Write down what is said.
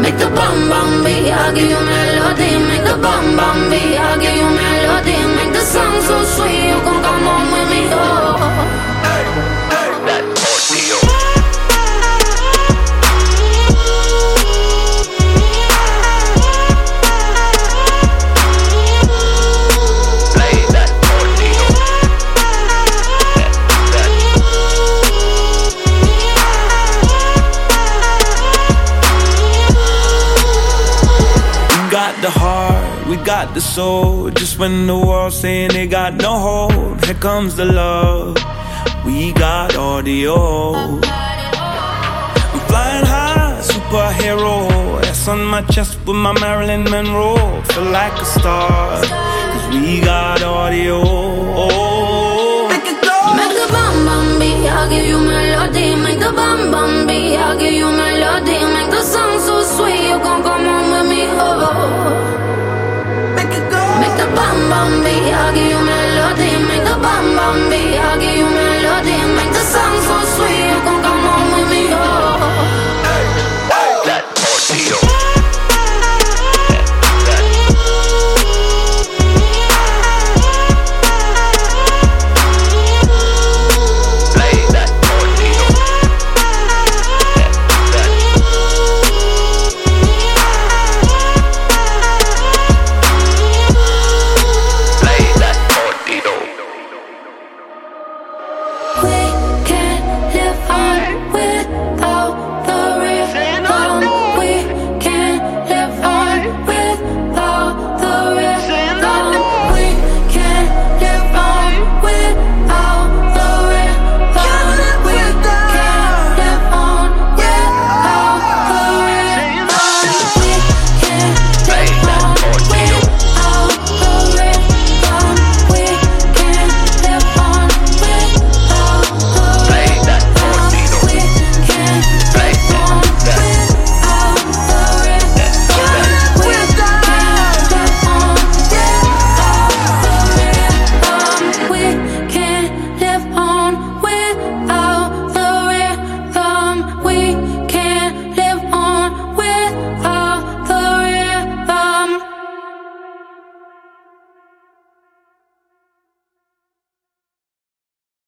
make the bum bum beat. I'll give you melody, make the bum bum beat. I'll give you melody, make the song so sweet. You gon' come home with me, oh. That audio. The heart, we got the soul. Just when the world's saying they got no hold, here comes the love. We got audio. I'm flying high, superhero. S on my chest with my Marilyn Monroe. Feel like a star, cause we got audio. Make it go. Make the bum bum beat. I'll give you melody. Make the bum bum beat. I'll give you melody. Make the song